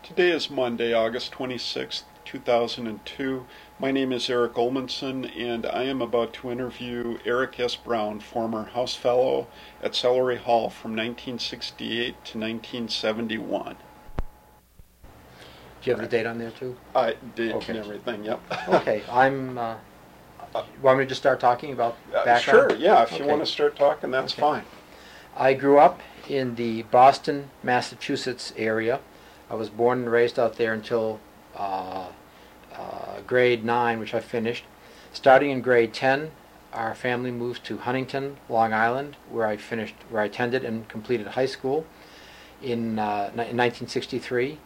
Today is Monday, August 26th, 2002. My name is Eric Olmanson, and I am about to interview Eric S. Brown, former House Fellow at Celery Hall from 1968 to 1971. Do you have the date on there too? I did Okay. and everything, yep. Okay, want me to just start talking about background? Sure, yeah, if you Okay. want to start talking, that's Okay. fine. I grew up in the Boston, Massachusetts area. I was born and raised out there until grade 9, which I finished. Starting in grade 10, our family moved to Huntington, Long Island, where I attended and completed high school in 1963.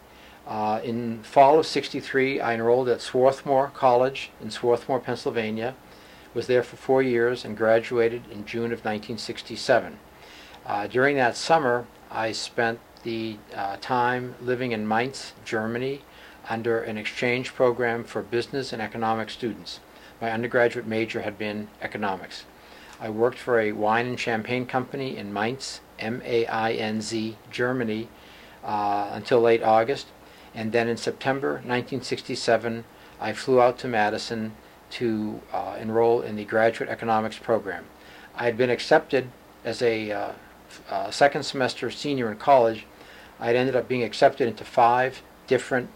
In fall of '63, I enrolled at Swarthmore College in Swarthmore, Pennsylvania. Was there for 4 years and graduated in June of 1967. During that summer, I spent the time living in Mainz, Germany, under an exchange program for business and economics students. My undergraduate major had been economics. I worked for a wine and champagne company in Mainz, M-A-I-N-Z, Germany, until late August. And then in September 1967, I flew out to Madison to enroll in the graduate economics program. I had been accepted as a second semester senior in college. I had ended up being accepted into 5 different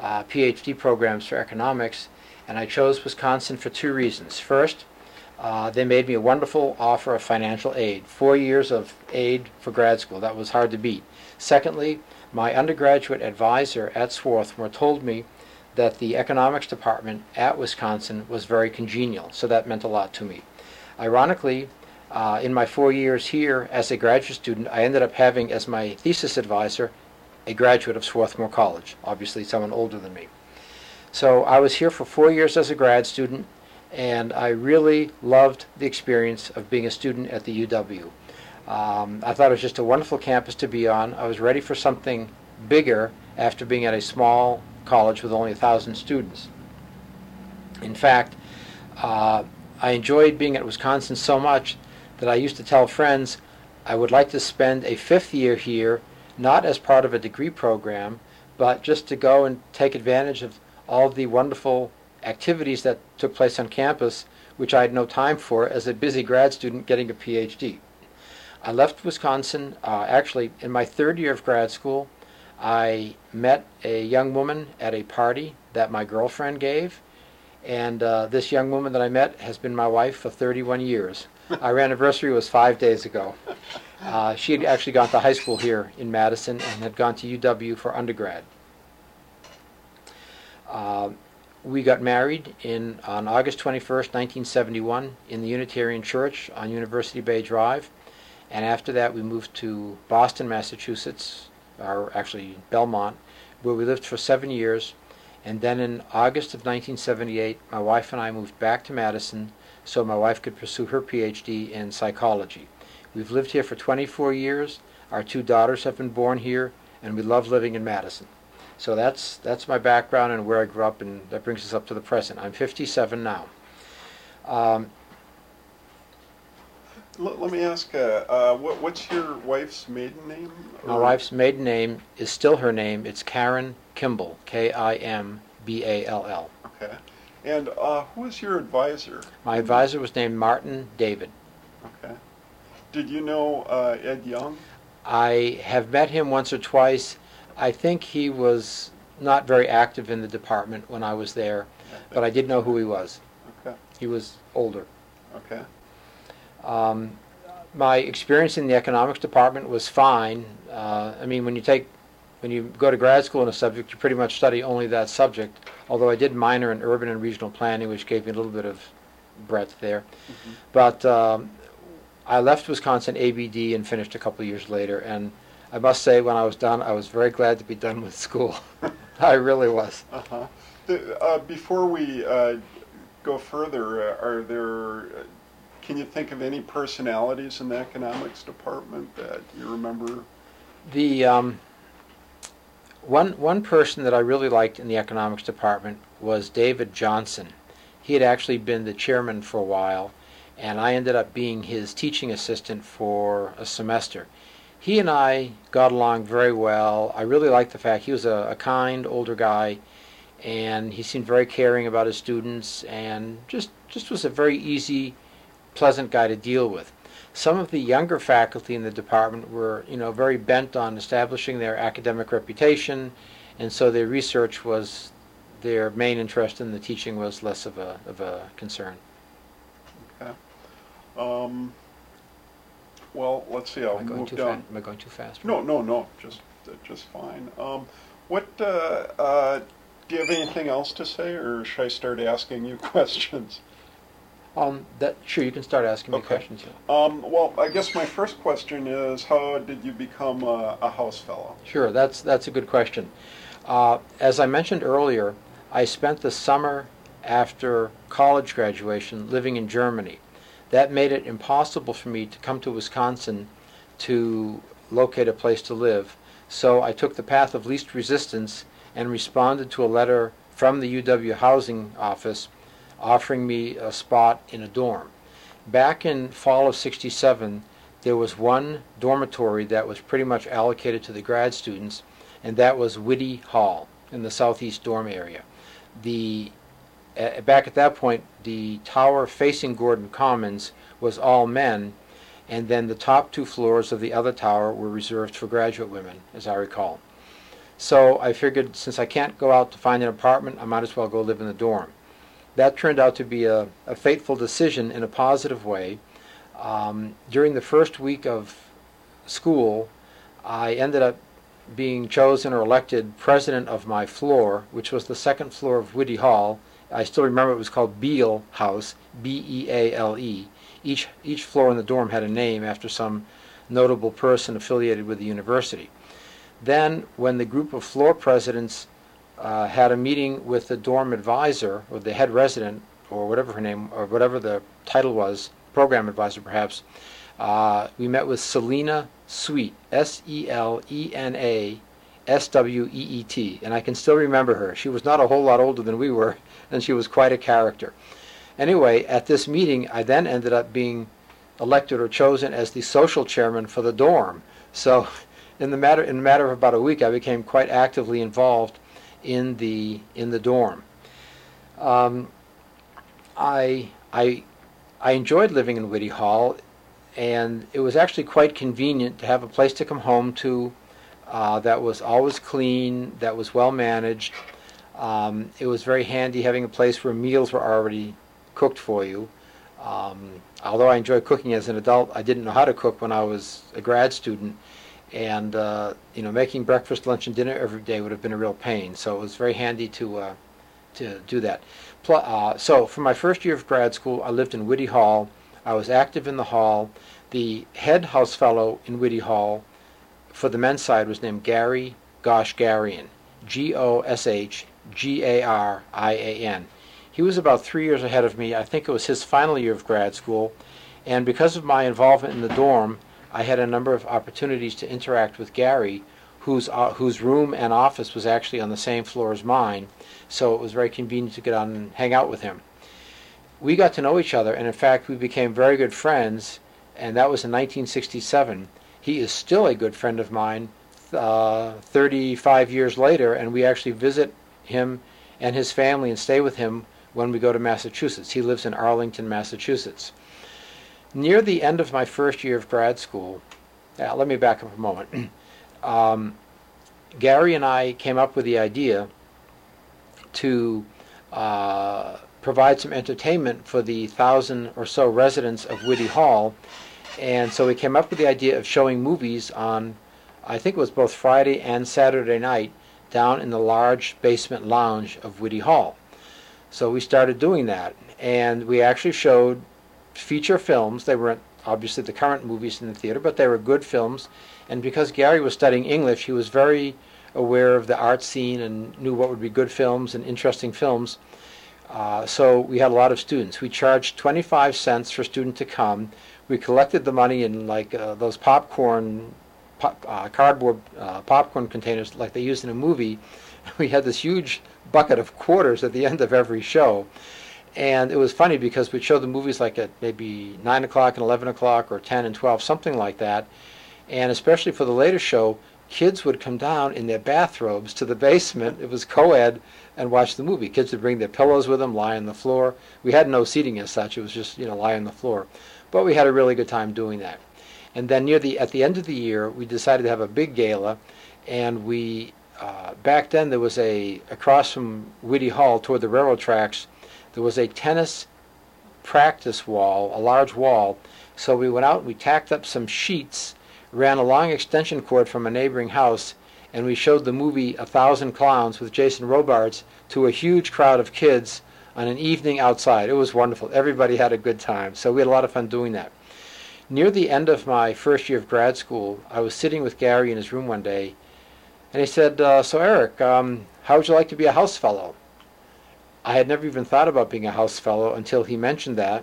PhD programs for economics, and I chose Wisconsin for 2 reasons. First, they made me a wonderful offer of financial aid, 4 years of aid for grad school. That was hard to beat. Secondly, my undergraduate advisor at Swarthmore told me that the economics department at Wisconsin was very congenial, so that meant a lot to me. Ironically, in my 4 years here as a graduate student, I ended up having as my thesis advisor a graduate of Swarthmore College, obviously someone older than me. So I was here for 4 years as a grad student, and I really loved the experience of being a student at the UW. I thought it was just a wonderful campus to be on. I was ready for something bigger after being at a small college with only 1,000 students. In fact, I enjoyed being at Wisconsin so much that I used to tell friends I would like to spend a 5th year here, not as part of a degree program, but just to go and take advantage of all the wonderful activities that took place on campus, which I had no time for as a busy grad student getting a PhD. I left Wisconsin actually in my 3rd year of grad school. I met a young woman at a party that my girlfriend gave, and this young woman that I met has been my wife for 31 years. Our anniversary was 5 days ago. She had actually gone to high school here in Madison and had gone to UW for undergrad. We got married on August 21st, 1971 in the Unitarian Church on University Bay Drive, and after that we moved to Boston, Massachusetts, or actually Belmont, where we lived for 7 years. And then in August of 1978, my wife and I moved back to Madison so my wife could pursue her PhD in psychology. We've lived here for 24 years. Our 2 daughters have been born here, and we love living in Madison. So that's my background and where I grew up, and that brings us up to the present. I'm 57 now. Let me ask, what's your wife's maiden name? My wife's maiden name is still her name. It's Karen Kimball, Kimball. Okay. And who was your advisor? My advisor was named Martin David. Okay. Did you know Ed Young? I have met him once or twice. I think he was not very active in the department when I was there, but I did know who he was. Okay. He was older. Okay. My experience in the economics department was fine. I mean, when you go to grad school in a subject, you pretty much study only that subject, although I did minor in urban and regional planning, which gave me a little bit of breadth there. Mm-hmm. But I left Wisconsin ABD and finished a couple of years later, and I must say when I was done, I was very glad to be done with school. I really was. Uh-huh. Before we go further, can you think of any personalities in the economics department that you remember? The one person that I really liked in the economics department was David Johnson. He had actually been the chairman for a while, and I ended up being his teaching assistant for a semester. He and I got along very well. I really liked the fact he was a kind older guy, and he seemed very caring about his students, and just was a very easy, pleasant guy to deal with. Some of the younger faculty in the department were, very bent on establishing their academic reputation, and so their research was their main interest, and the teaching was less of a concern. Okay. Well, let's see. I'll move down. Am I going too fast? No. Just fine. Do you have anything else to say, or should I start asking you questions? Sure, you can start asking me questions. Well, I guess my first question is, how did you become a house fellow? Sure, that's a good question. As I mentioned earlier, I spent the summer after college graduation living in Germany. That made it impossible for me to come to Wisconsin to locate a place to live. So I took the path of least resistance and responded to a letter from the UW housing office offering me a spot in a dorm. Back in fall of '67, there was one dormitory that was pretty much allocated to the grad students, and that was Whitty Hall in the southeast dorm area. Back at that point, the tower facing Gordon Commons was all men, and then the top 2 floors of the other tower were reserved for graduate women, as I recall. So I figured, since I can't go out to find an apartment, I might as well go live in the dorm. That turned out to be a fateful decision in a positive way. During the first week of school, I ended up being chosen or elected president of my floor, which was the second floor of Whitty Hall. I still remember it was called Beale House, B-E-A-L-E. Each floor in the dorm had a name after some notable person affiliated with the university. Then, when the group of floor presidents had a meeting with the dorm advisor, or the head resident, or whatever her name, or whatever the title was, program advisor perhaps, we met with Selena Sweet, Selena Sweet, and I can still remember her. She was not a whole lot older than we were, and she was quite a character. Anyway, at this meeting, I then ended up being elected or chosen as the social chairman for the dorm. So, in the matter of about a week, I became quite actively involved in the dorm. I enjoyed living in Whitty Hall, and it was actually quite convenient to have a place to come home to that was always clean, that was well managed. It was very handy having a place where meals were already cooked for you. Although I enjoyed cooking as an adult, I didn't know how to cook when I was a grad student, and making breakfast, lunch, and dinner every day would have been a real pain. So it was very handy to do that. So for my first year of grad school, I lived in Whitty Hall. I was active in the hall. The head house fellow in Whitty Hall for the men's side was named Gary Goshgarian, Goshgarian. He was about 3 years ahead of me. I think it was his final year of grad school, and because of my involvement in the dorm, I had a number of opportunities to interact with Gary, whose room and office was actually on the same floor as mine, so it was very convenient to get on and hang out with him. We got to know each other, and in fact we became very good friends, and that was in 1967. He is still a good friend of mine 35 years later, and we actually visit him and his family and stay with him when we go to Massachusetts. He lives in Arlington, Massachusetts. Near the end of my first year of grad school, let me back up a moment. Gary and I came up with the idea to provide some entertainment for the 1,000 or so residents of Whitty Hall, and so we came up with the idea of showing movies on, I think it was both Friday and Saturday night, down in the large basement lounge of Whitty Hall. So we started doing that, and we actually showed feature films. They weren't obviously the current movies in the theater, but they were good films, and because Gary was studying English, he was very aware of the art scene and knew what would be good films and interesting films. So we had a lot of students. We charged 25 cents for a student to come. We collected the money in those cardboard popcorn containers like they used in a movie. We had this huge bucket of quarters at the end of every show. And it was funny because we'd show the movies like at maybe 9 o'clock and 11 o'clock or 10 and 12, something like that. And especially for the later show, kids would come down in their bathrobes to the basement. It was co-ed, and watch the movie. Kids would bring their pillows with them, lie on the floor. We had no seating as such. It was just, lie on the floor. But we had a really good time doing that. And then at the end of the year, we decided to have a big gala, and we back then there was across from Whitty Hall toward the railroad tracks, there was a tennis practice wall, a large wall. So we went out and we tacked up some sheets, ran a long extension cord from a neighboring house, and we showed the movie 1,000 Clowns with Jason Robards to a huge crowd of kids on an evening outside. It was wonderful. Everybody had a good time. So we had a lot of fun doing that. Near the end of my first year of grad school, I was sitting with Gary in his room one day, and he said, so Eric, how would you like to be a house fellow? I had never even thought about being a house fellow until he mentioned that.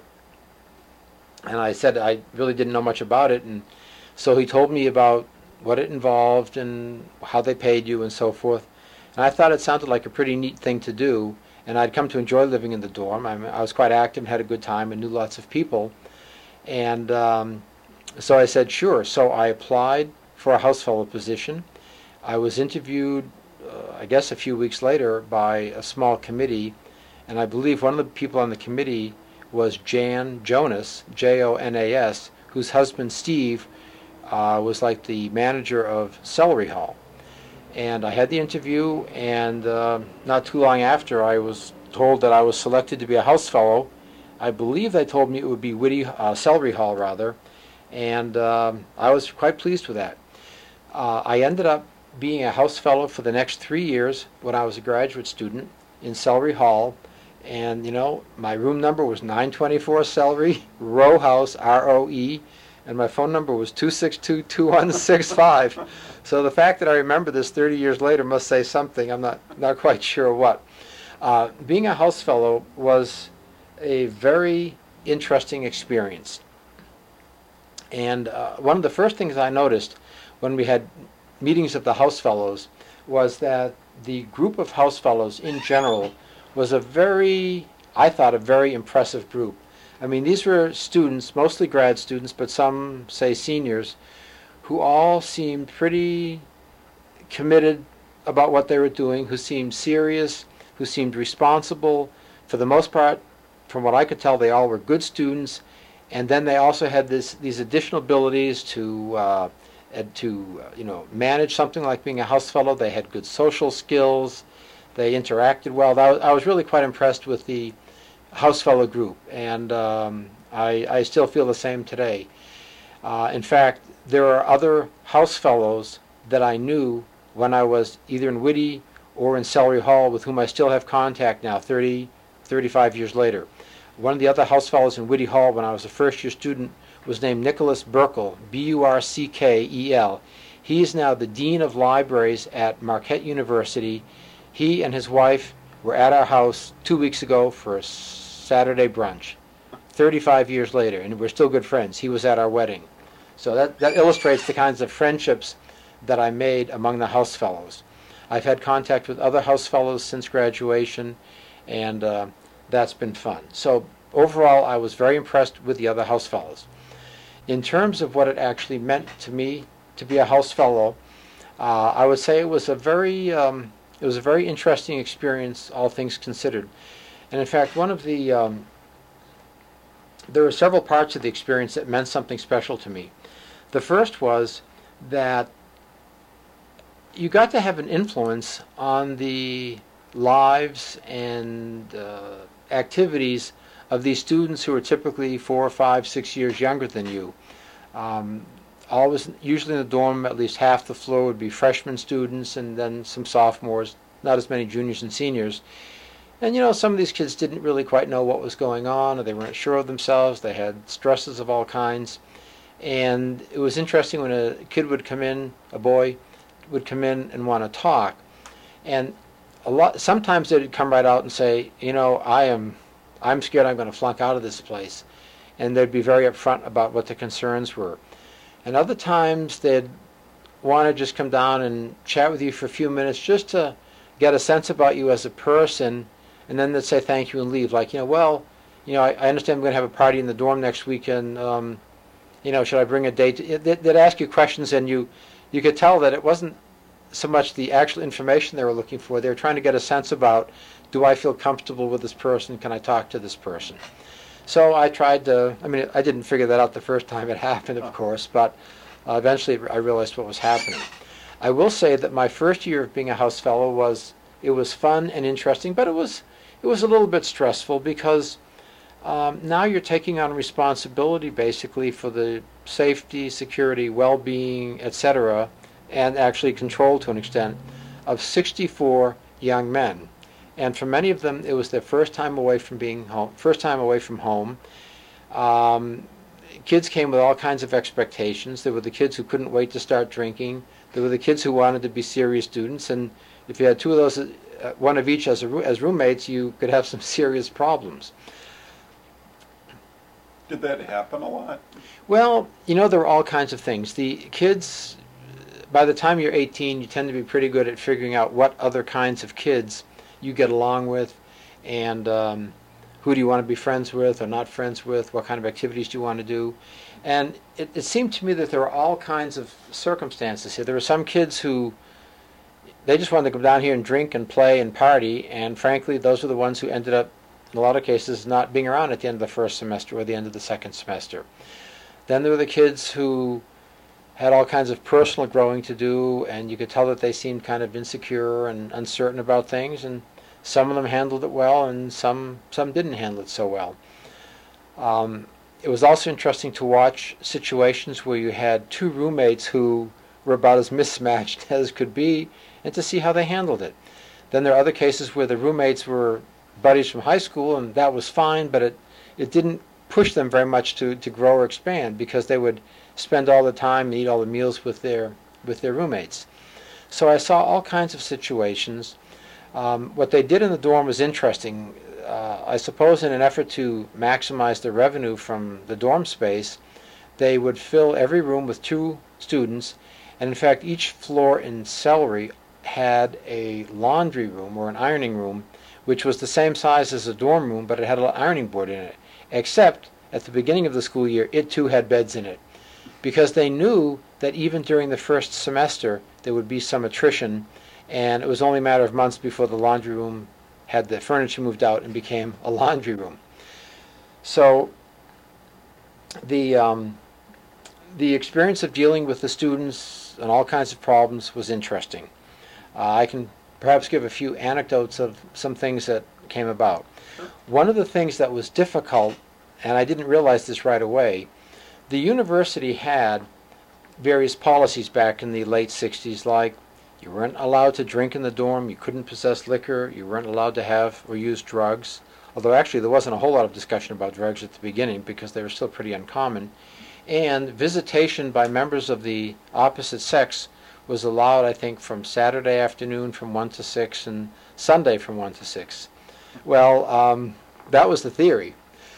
And I said I really didn't know much about it. And so he told me about what it involved and how they paid you and so forth. And I thought it sounded like a pretty neat thing to do. And I'd come to enjoy living in the dorm. I was quite active and had a good time and knew lots of people. And so I said, sure. So I applied for a house fellow position. I was interviewed, I guess a few weeks later, by a small committee. And I believe one of the people on the committee was Jan Jonas, Jonas, whose husband Steve was like the manager of Celery Hall. And I had the interview, and not too long after I was told that I was selected to be a house fellow. I believe they told me it would be Celery Hall rather, and I was quite pleased with that. I ended up being a house fellow for the next 3 years when I was a graduate student in Celery Hall. And, my room number was 924 Celery, row house, R-O-E, and my phone number was 262-2165. So the fact that I remember this 30 years later must say something. I'm not quite sure what. Being a house fellow was a very interesting experience. And one of the first things I noticed when we had meetings of the house fellows was that the group of house fellows in general was I thought, a very impressive group. I mean, these were students, mostly grad students, but some, say, seniors, who all seemed pretty committed about what they were doing, who seemed serious, who seemed responsible. For the most part, from what I could tell, they all were good students, and then they also had these additional abilities to manage something like being a house fellow. They had good social skills. They interacted well. I was really quite impressed with the house fellow group, and I still feel the same today. In fact, there are other house fellows that I knew when I was either in Whitty or in Celery Hall with whom I still have contact now, 35 years later. One of the other house fellows in Whitty Hall when I was a first-year student was named Nicholas Burkel, B-U-R-C-K-E-L. He is now the Dean of Libraries at Marquette University. He and his wife were at our house 2 weeks ago for a Saturday brunch, 35 years later, and we're still good friends. He was at our wedding. So that illustrates the kinds of friendships that I made among the house fellows. I've had contact with other house fellows since graduation, and that's been fun. So overall, I was very impressed with the other house fellows. In terms of what it actually meant to me to be a house fellow, I would say it was a very interesting experience, all things considered. And in fact, there were several parts of the experience that meant something special to me. The first was that you got to have an influence on the lives and activities of these students who are typically 4, 5, 6 years younger than you. Usually in the dorm, at least half the floor would be freshman students and then some sophomores, not as many juniors and seniors. And some of these kids didn't really quite know what was going on, or they weren't sure of themselves. They had stresses of all kinds. And it was interesting when a kid would come in, a boy would come in and want to talk. And sometimes they'd come right out and say, I'm scared I'm going to flunk out of this place. And they'd be very upfront about what the concerns were. And other times they'd want to just come down and chat with you for a few minutes just to get a sense about you as a person, and then they'd say thank you and leave. Like, I understand I'm going to have a party in the dorm next weekend, should I bring a date? They'd ask you questions, and you could tell that it wasn't so much the actual information they were looking for. They were trying to get a sense about, do I feel comfortable with this person? Can I talk to this person? So I tried to, I didn't figure that out the first time it happened, of course, but eventually I realized what was happening. I will say that my first year of being a house fellow was fun and interesting, but it was a little bit stressful because now you're taking on responsibility basically for the safety, security, well-being, etc., and actually control to an extent of 64 young men. And for many of them, it was their first time away from home. Kids came with all kinds of expectations. There were the kids who couldn't wait to start drinking. There were the kids who wanted to be serious students. And if you had two of those, one of each as roommates, you could have some serious problems. Did that happen a lot? Well, there are all kinds of things. The kids, by the time you're 18, you tend to be pretty good at figuring out what other kinds of kids you get along with, and who do you want to be friends with or not friends with, what kind of activities do you want to do. And it seemed to me that there were all kinds of circumstances here. There were some kids who, they just wanted to come down here and drink and play and party, and frankly, those were the ones who ended up, in a lot of cases, not being around at the end of the first semester or the end of the second semester. Then there were the kids who had all kinds of personal growing to do, and you could tell that they seemed kind of insecure and uncertain about things, and some of them handled it well, and some didn't handle it so well. It was also interesting to watch situations where you had two roommates who were about as mismatched as could be, and to see how they handled it. Then there are other cases where the roommates were buddies from high school, and that was fine, but it didn't push them very much to grow or expand, because they would spend all the time and eat all the meals with their roommates. So I saw all kinds of situations. What they did in the dorm was interesting. I suppose in an effort to maximize the revenue from the dorm space, they would fill every room with 2 students, and in fact each floor in Celery had a laundry room or an ironing room, which was the same size as a dorm room, but it had an ironing board in it, except at the beginning of the school year it too had beds in it, because they knew that even during the first semester there would be some attrition, and it was only a matter of months before the laundry room had the furniture moved out and became a laundry room. So the experience of dealing with the students and all kinds of problems was interesting. I can perhaps give a few anecdotes of some things that came about. One of the things that was difficult, and I didn't realize this right away, the university had various policies back in the late 60s, like you weren't allowed to drink in the dorm, you couldn't possess liquor, you weren't allowed to have or use drugs, although actually there wasn't a whole lot of discussion about drugs at the beginning because they were still pretty uncommon, and visitation by members of the opposite sex was allowed, I think, from Saturday afternoon from 1 to 6 and Sunday from 1 to 6. Well, that was the theory.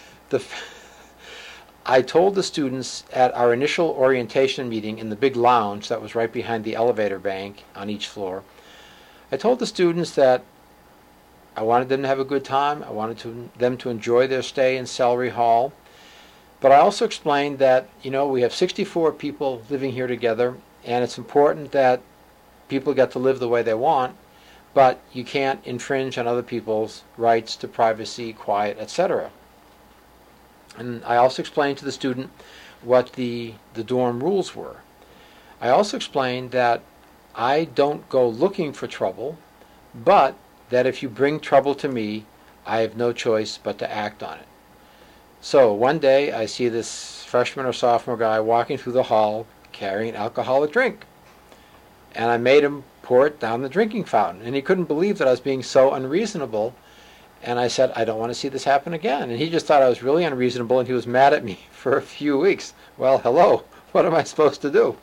I told the students at our initial orientation meeting in the big lounge that was right behind the elevator bank on each floor, I told the students that I wanted them to have a good time, I wanted them to enjoy their stay in Celery Hall, but I also explained that, we have 64 people living here together, and it's important that people get to live the way they want, but you can't infringe on other people's rights to privacy, quiet, etc. And I also explained to the student what the dorm rules were. I also explained that I don't go looking for trouble, but that if you bring trouble to me, I have no choice but to act on it. So one day I see this freshman or sophomore guy walking through the hall carrying an alcoholic drink. And I made him pour it down the drinking fountain. And he couldn't believe that I was being so unreasonable. And I said, I don't want to see this happen again. And he just thought I was really unreasonable, and he was mad at me for a few weeks. Well, hello, what am I supposed to do?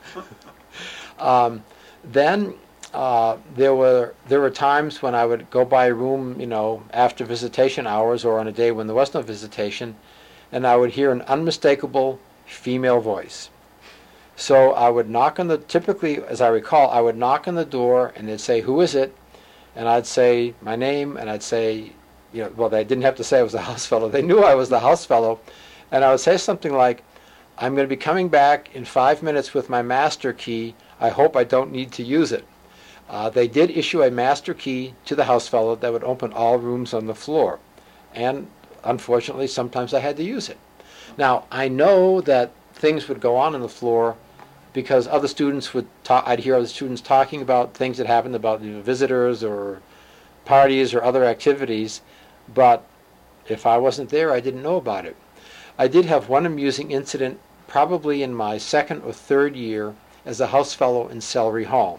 Then there were times when I would go by a room, after visitation hours or on a day when there was no visitation, and I would hear an unmistakable female voice. So I would knock on typically, as I recall, I would knock on the door, and they'd say, "Who is it?" And I'd say my name, and I'd say, well, they didn't have to say I was the house fellow. They knew I was the house fellow. And I would say something like, I'm going to be coming back in 5 minutes with my master key. I hope I don't need to use it. They did issue a master key to the house fellow that would open all rooms on the floor. And unfortunately, sometimes I had to use it. Now, I know that things would go on the floor because other students would talk. I'd hear other students talking about things that happened, about visitors or parties or other activities, but if I wasn't there, I didn't know about it. I did have one amusing incident probably in my second or third year as a house fellow in Celery Hall.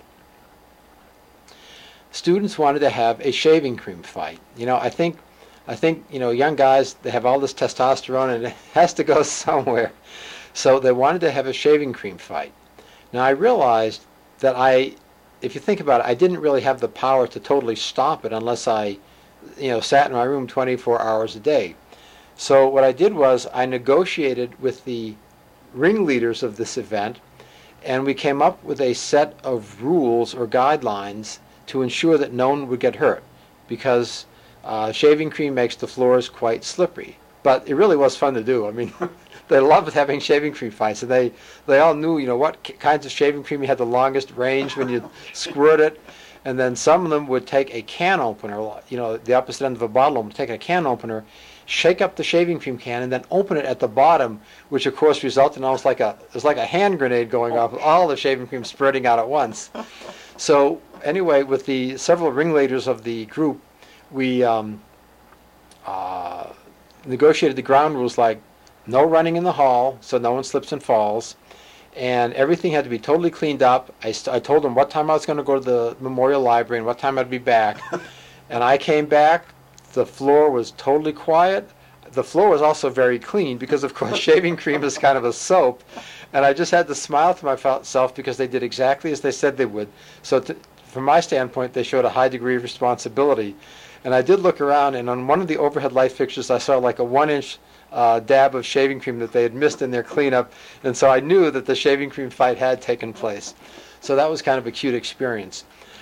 Students wanted to have a shaving cream fight. I think young guys, they have all this testosterone and it has to go somewhere. So they wanted to have a shaving cream fight. Now I realized that if you think about it, I didn't really have the power to totally stop it unless I, sat in my room 24 hours a day. So what I did was I negotiated with the ringleaders of this event, and we came up with a set of rules or guidelines to ensure that no one would get hurt, because shaving cream makes the floors quite slippery. But it really was fun to do. I mean, they loved having shaving cream fights, and they all knew, what kinds of shaving cream had the longest range when you squirt it. And then some of them would take a can opener, the opposite end of a bottle, would take a can opener, shake up the shaving cream can, and then open it at the bottom, which of course resulted in almost like a hand grenade going off, with all the shaving cream spreading out at once. So anyway, with the several ringleaders of the group, we negotiated the ground rules, like no running in the hall so no one slips and falls, and everything had to be totally cleaned up. I told them what time I was going to go to the Memorial Library and what time I'd be back. And I came back, the floor was totally quiet. The floor was also very clean because, of course, shaving cream is kind of a soap. And I just had to smile to myself because they did exactly as they said they would. So from my standpoint, they showed a high degree of responsibility. And I did look around, and on one of the overhead light fixtures, I saw like a 1-inch dab of shaving cream that they had missed in their cleanup, and so I knew that the shaving cream fight had taken place. So that was kind of a cute experience.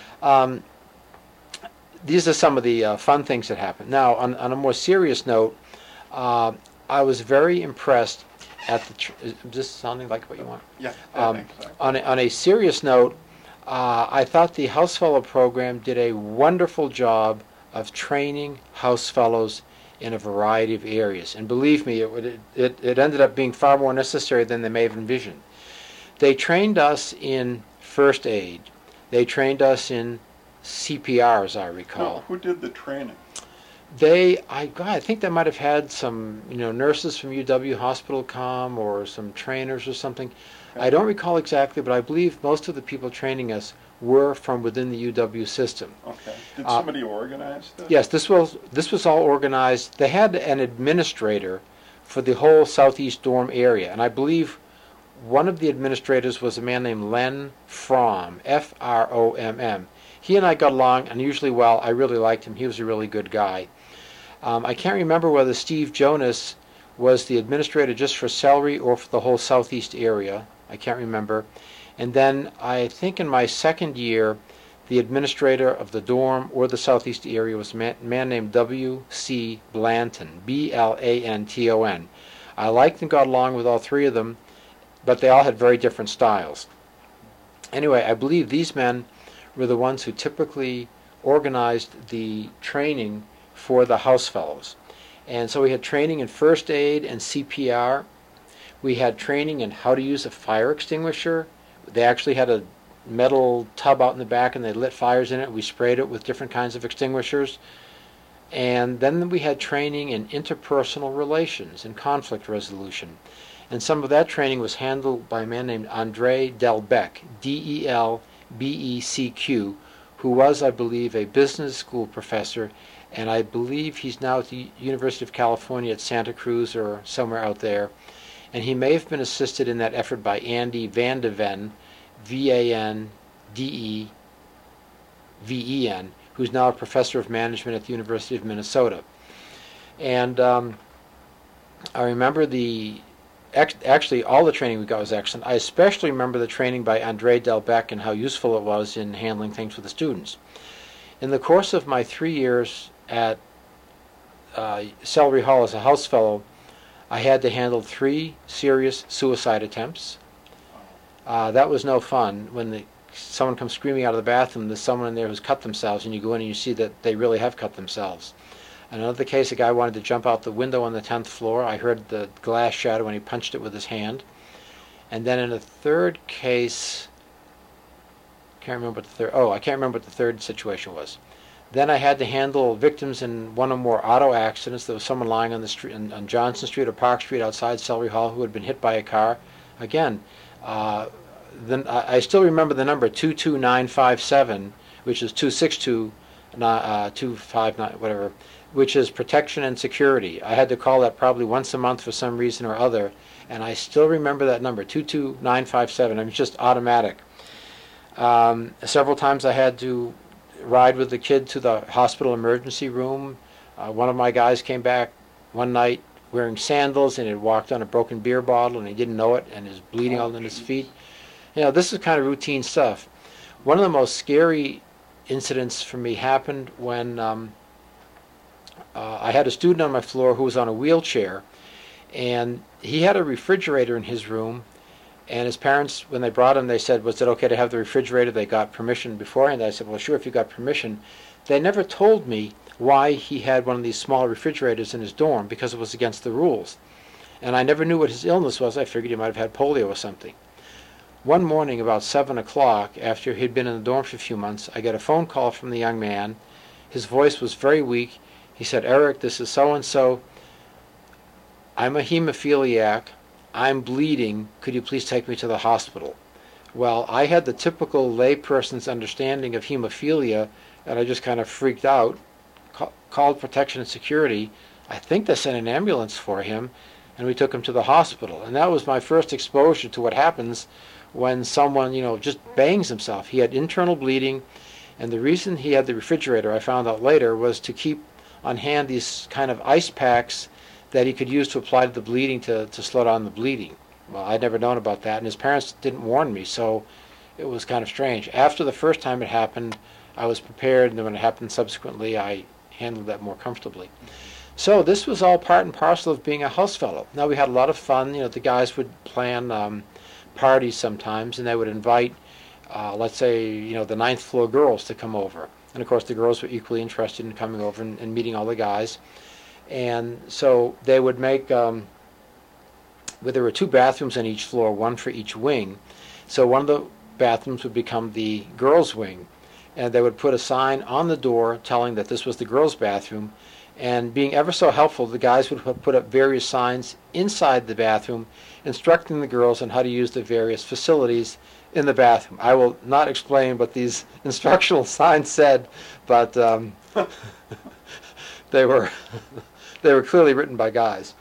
These are some of the fun things that happened. Now, on a more serious note, I was very impressed at the... Is this sounding like what you want? Yeah. On a serious note, I thought the House Fellow program did a wonderful job of training house fellows in a variety of areas. And believe me, it ended up being far more necessary than they may have envisioned. They trained us in first aid. They trained us in CPR, as I recall. No, who did the training? I think they might have had some, nurses from UW Hospital come, or some trainers or something. Okay. I don't recall exactly, but I believe most of the people training us were from within the UW system. Okay. Did somebody organize this? Yes, this was all organized. They had an administrator for the whole Southeast dorm area, and I believe one of the administrators was a man named Len Fromm, F-R-O-M-M. He and I got along unusually well. I really liked him. He was a really good guy. I can't remember whether Steve Jonas was the administrator just for Celery or for the whole Southeast area. I can't remember. And then I think in my second year, the administrator of the dorm or the Southeast area was a man named W.C. Blanton, B-L-A-N-T-O-N. I liked and got along with all three of them, but they all had very different styles. Anyway, I believe these men were the ones who typically organized the training for the house fellows. And so we had training in first aid and CPR. We had training in how to use a fire extinguisher. They actually had a metal tub out in the back, and they lit fires in it. We sprayed it with different kinds of extinguishers. And then we had training in interpersonal relations and conflict resolution. And some of that training was handled by a man named Andre Delbecq, D-E-L-B-E-C-Q, who was, I believe, a business school professor, and I believe he's now at the University of California at Santa Cruz or somewhere out there. And he may have been assisted in that effort by Andy Van de Ven, V-A-N-D-E-V-E-N, who's now a professor of management at the University of Minnesota. And I remember actually all the training we got was excellent. I especially remember the training by Andre Delbecq and how useful it was in handling things with the students. In the course of my 3 years at Celery Hall as a house fellow, I had to handle 3 serious suicide attempts. That was no fun. When someone comes screaming out of the bathroom, there's someone in there who's cut themselves, and you go in and you see that they really have cut themselves. In another case, a guy wanted to jump out the window on the 10th floor. I heard the glass shatter when he punched it with his hand. And then in a third case, I can't remember what the third situation was. Then I had to handle victims in one or more auto accidents. There was someone lying on the street, on Johnson Street or Park Street outside Celery Hall, who had been hit by a car. Again, then I still remember the number 22957, which is 262 259 whatever, which is protection and security. I had to call that probably once a month for some reason or other, and I still remember that number 22957. I mean, it's just automatic. Several times I had to ride with the kid to the hospital emergency room. One of my guys came back one night wearing sandals, and had walked on a broken beer bottle, and he didn't know it, and is bleeding all in his feet. You know, this is kind of routine stuff. One of the most scary incidents for me happened when I had a student on my floor who was on a wheelchair, and he had a refrigerator in his room. And his parents, when they brought him, they said, was it okay to have the refrigerator? They got permission beforehand. I said, well, sure, if you got permission. They never told me why he had one of these small refrigerators in his dorm, because it was against the rules. And I never knew what his illness was. I figured he might have had polio or something. One morning, about 7 o'clock, after he'd been in the dorm for a few months, I got a phone call from the young man. His voice was very weak. He said, Eric, this is so-and-so. I'm a hemophiliac. I'm bleeding. Could you please take me to the hospital? Well, I had the typical layperson's understanding of hemophilia, and I just kind of freaked out, called protection and security. I think they sent an ambulance for him, and we took him to the hospital. And that was my first exposure to what happens when someone, just bangs himself. He had internal bleeding, and the reason he had the refrigerator, I found out later, was to keep on hand these kind of ice packs that he could use to apply to the bleeding to slow down the bleeding. Well, I'd never known about that, and his parents didn't warn me, so it was kind of strange. After the first time it happened, I was prepared, and then when it happened subsequently, I handled that more comfortably. So this was all part and parcel of being a house fellow. Now, we had a lot of fun. The guys would plan parties sometimes, and they would invite, let's say, the 9th floor girls to come over. And of course, the girls were equally interested in coming over and meeting all the guys. And so they would make, there were 2 bathrooms on each floor, one for each wing. So one of the bathrooms would become the girls' wing. And they would put a sign on the door telling that this was the girls' bathroom. And being ever so helpful, the guys would put up various signs inside the bathroom instructing the girls on how to use the various facilities in the bathroom. I will not explain what these instructional signs said, but they were clearly written by guys.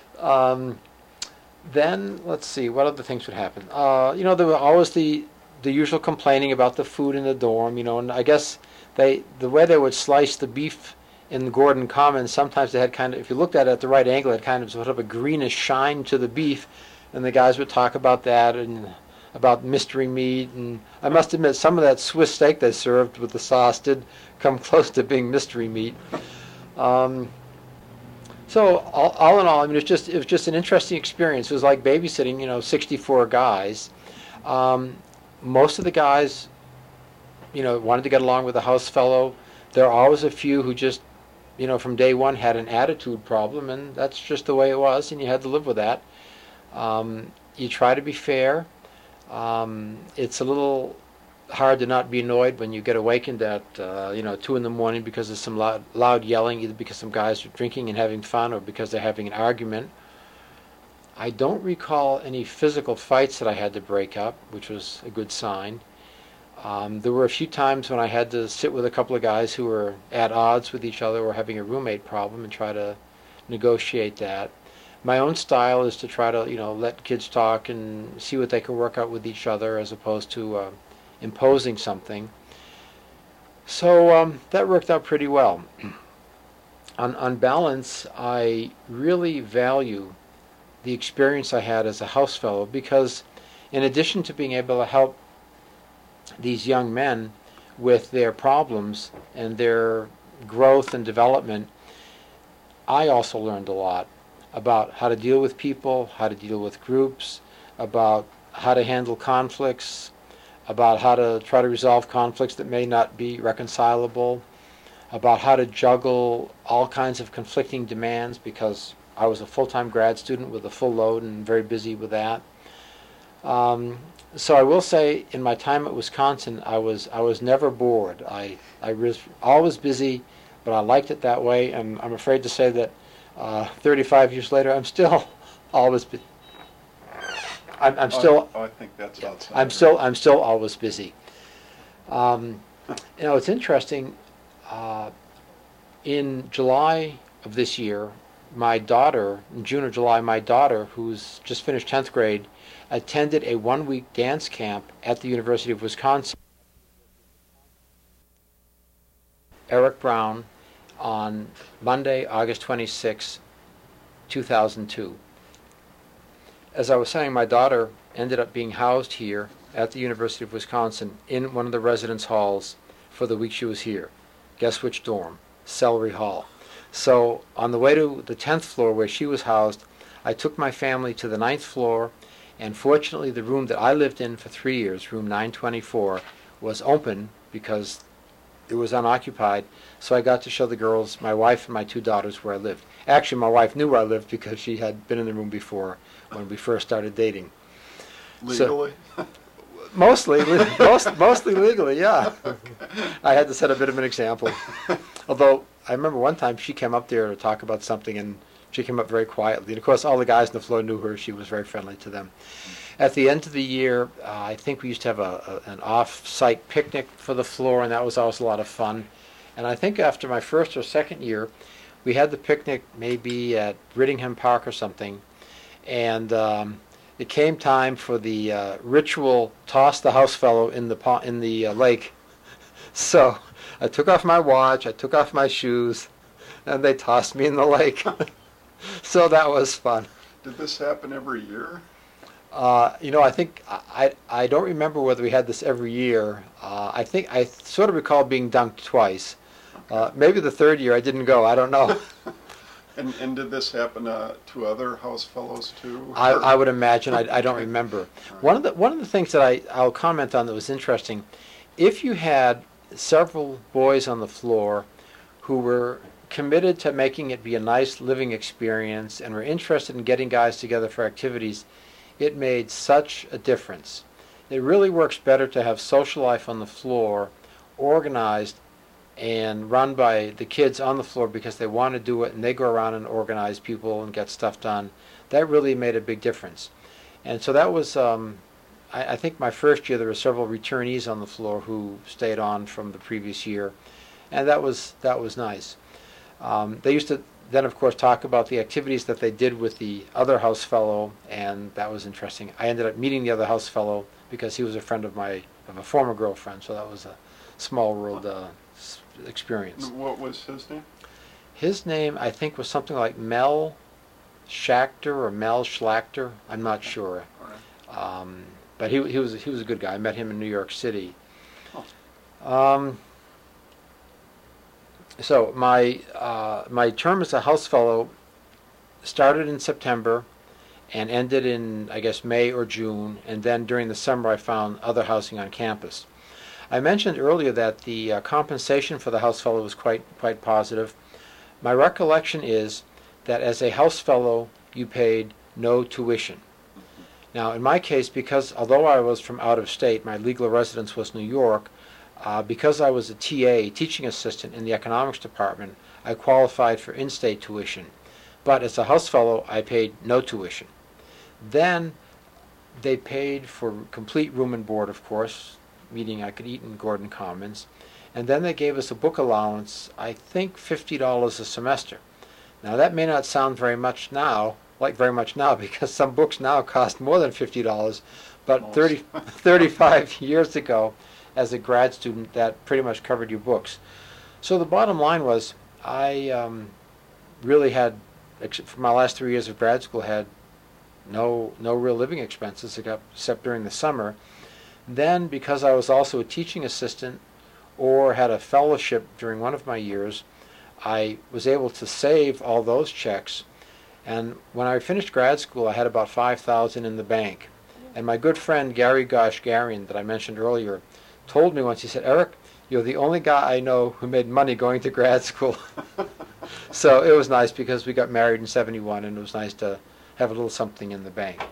Then, let's see, what other things would happen? There were always the usual complaining about the food in the dorm, and I guess the way they would slice the beef in Gordon Commons, sometimes they had kind of, if you looked at it at the right angle, it had kind of sort of a greenish shine to the beef, and the guys would talk about that and about mystery meat. And I must admit, some of that Swiss steak they served with the sauce did come close to being mystery meat. So all in all, I mean, it was just an interesting experience. It was like babysitting, 64 guys. Most of the guys, wanted to get along with the house fellow. There are always a few who just, from day one had an attitude problem, and that's just the way it was, and you had to live with that. You try to be fair. It's a little hard to not be annoyed when you get awakened at 2 in the morning because of some loud yelling, either because some guys are drinking and having fun or because they're having an argument. I don't recall any physical fights that I had to break up, which was a good sign. There were a few times when I had to sit with a couple of guys who were at odds with each other or having a roommate problem and try to negotiate that. My own style is to try to, let kids talk and see what they can work out with each other as opposed to imposing something. So that worked out pretty well. On balance, I really value the experience I had as a house fellow because in addition to being able to help these young men with their problems and their growth and development, I also learned a lot. about how to deal with people, how to deal with groups, about how to handle conflicts, about how to try to resolve conflicts that may not be reconcilable, about how to juggle all kinds of conflicting demands, because I was a full-time grad student with a full load and very busy with that. So I will say, in my time at Wisconsin, I was never bored. I was always busy, but I liked it that way, and I'm afraid to say that 35 years later, I'm still always busy. I'm still. Oh, I think that's outside. I'm still always busy. It's interesting. In July of this year, my daughter, in June or July, my daughter, who's just finished 10th grade, attended a one-week dance camp at the University of Wisconsin. Eric Brown on Monday, August 26, 2002. As I was saying, my daughter ended up being housed here at the University of Wisconsin in one of the residence halls for the week she was here. Guess which dorm? Celery Hall. So on the way to the 10th floor where she was housed, I took my family to the 9th floor, and fortunately the room that I lived in for 3 years, room 924, was open because it was unoccupied, so I got to show the girls, my wife and my 2 daughters, where I lived. Actually, my wife knew where I lived because she had been in the room before when we first started dating. Legally? So, mostly legally, yeah. I had to set a bit of an example. Although, I remember one time she came up there to talk about something, and she came up very quietly. And of course, all the guys on the floor knew her. She was very friendly to them. At the end of the year, I think we used to have an off-site picnic for the floor, and that was always a lot of fun. And I think after my first or second year, we had the picnic maybe at Riddingham Park or something, and it came time for the ritual toss the house fellow in the lake. So I took off my watch, I took off my shoes, and they tossed me in the lake. So that was fun. Did this happen every year? I think I don't remember whether we had this every year. I think I sort of recall being dunked twice. Maybe the third year I didn't go. I don't know. And did this happen to other house fellows too? I would imagine. I don't remember. One of the things that I'll comment on that was interesting, if you had several boys on the floor who were committed to making it be a nice living experience and were interested in getting guys together for activities, it made such a difference. It really works better to have social life on the floor, organized and run by the kids on the floor because they want to do it and they go around and organize people and get stuff done. That really made a big difference. And so that was, I think my first year there were several returnees on the floor who stayed on from the previous year, and that was nice. They used to then, of course, talk about the activities that they did with the other house fellow, and that was interesting. I ended up meeting the other house fellow because he was a friend of a former girlfriend, so that was a small world experience. What was his name? His name, I think, was something like Mel Schachter or Mel Schlachter. I'm not sure. All right. But he was a good guy. I met him in New York City. Oh. So my term as a house fellow started in September and ended in, I guess, May or June, and then during the summer I found other housing on campus. I mentioned earlier that the compensation for the house fellow was quite positive. My recollection is that as a house fellow you paid no tuition. Now in my case, because although I was from out of state, my legal residence was New York, because I was a TA, teaching assistant in the economics department, I qualified for in-state tuition. But as a house fellow, I paid no tuition. Then they paid for complete room and board, of course, meaning I could eat in Gordon Commons. And then they gave us a book allowance, I think $50 a semester. Now that may not sound very much now, because some books now cost more than $50, but 35 years ago, as a grad student, that pretty much covered your books. So the bottom line was, I really had, for my last 3 years of grad school, had no real living expenses except during the summer. Then, because I was also a teaching assistant or had a fellowship during one of my years, I was able to save all those checks And when I finished grad school, I had about 5,000 in the bank. And my good friend Gary Goshgarian, that I mentioned earlier, told me once, he said, "Eric, you're the only guy I know who made money going to grad school." So it was nice because we got married in '71, and it was nice to have a little something in the bank.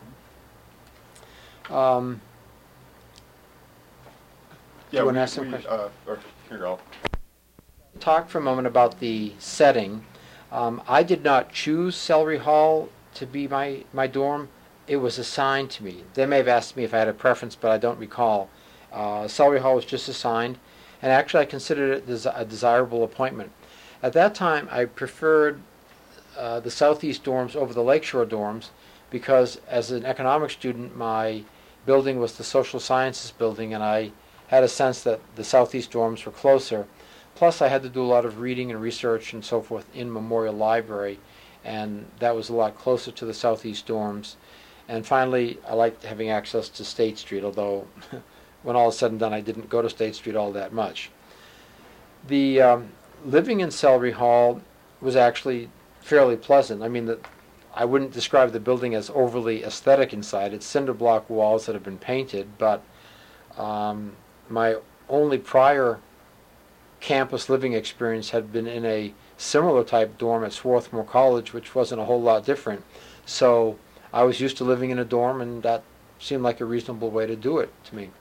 Yeah, you want to ask some questions? Here, I'll Talk for a moment about the setting. I did not choose Celery Hall to be my dorm. It was assigned to me. They may have asked me if I had a preference, but I don't recall. Celery Hall was just assigned, and actually I considered it a desirable appointment. At that time, I preferred the Southeast dorms over the Lakeshore dorms because as an economics student, my building was the social sciences building, and I had a sense that the Southeast dorms were closer. Plus, I had to do a lot of reading and research and so forth in Memorial Library, and that was a lot closer to the Southeast dorms. And finally, I liked having access to State Street, although when all is said and done, I didn't go to State Street all that much. The living in Celery Hall was actually fairly pleasant. I mean, I wouldn't describe the building as overly aesthetic inside. It's cinder block walls that have been painted, but my only prior campus living experience had been in a similar type dorm at Swarthmore College, which wasn't a whole lot different. So I was used to living in a dorm, and that seemed like a reasonable way to do it to me.